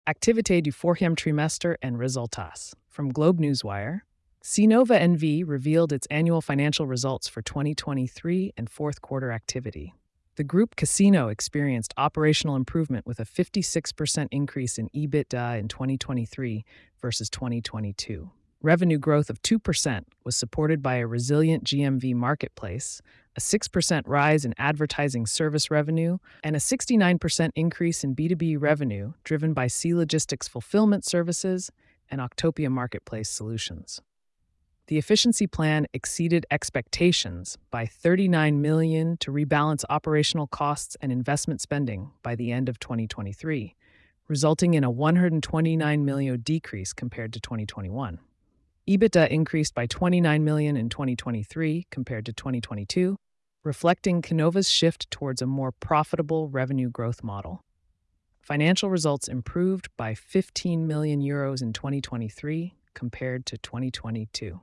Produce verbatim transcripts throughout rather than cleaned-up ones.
Activité du fourzième trimestre and résultats. From Globe Newswire, Cnova N V revealed its annual financial results for twenty twenty-three and fourth quarter activity. The group Casino experienced operational improvement with a fifty-six percent increase in EBITDA in twenty twenty-three versus twenty twenty-two. Revenue growth of two percent was supported by a resilient G M V marketplace, a six percent rise in advertising service revenue, and a sixty-nine percent increase in B two B revenue driven by C Logistics fulfillment services and Octopia marketplace solutions. The efficiency plan exceeded expectations by thirty-nine million dollars to rebalance operational costs and investment spending by the end of twenty twenty-three, resulting in a one hundred twenty-nine million dollars decrease compared to twenty twenty-one. EBITDA increased by twenty-nine million dollars in twenty twenty-three compared to twenty twenty-two, reflecting Cnova's shift towards a more profitable revenue growth model. Financial results improved by fifteen million euros in twenty twenty-three compared to twenty twenty-two.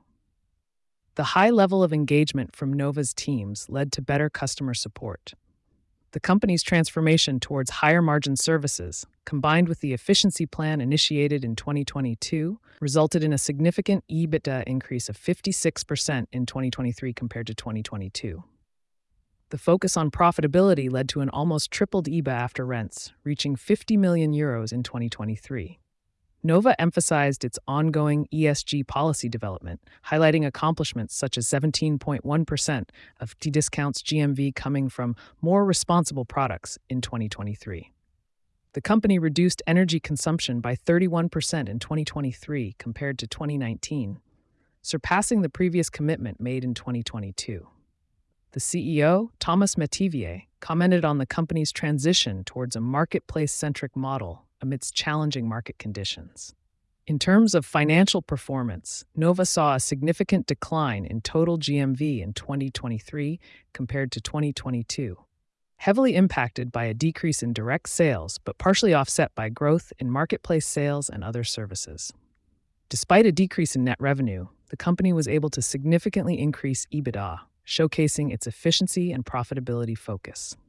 The high level of engagement from Nova's teams led to better customer support. The company's transformation towards higher margin services, combined with the efficiency plan initiated in twenty twenty-two, resulted in a significant EBITDA increase of fifty-six percent in twenty twenty-three compared to twenty twenty-two. The focus on profitability led to an almost tripled E B A after rents, reaching fifty million euros in twenty twenty-three. Nova emphasized its ongoing E S G policy development, highlighting accomplishments such as seventeen point one percent of T-Discount's G M V coming from more responsible products in twenty twenty-three. The company reduced energy consumption by thirty-one percent in twenty twenty-three compared to twenty nineteen, surpassing the previous commitment made in twenty twenty-two. The C E O, Thomas Métivier, commented on the company's transition towards a marketplace-centric model amidst challenging market conditions. In terms of financial performance, Nova saw a significant decline in total G M V in twenty twenty-three compared to twenty twenty-two, heavily impacted by a decrease in direct sales but partially offset by growth in marketplace sales and other services. Despite a decrease in net revenue, the company was able to significantly increase EBITDA, showcasing its efficiency and profitability focus.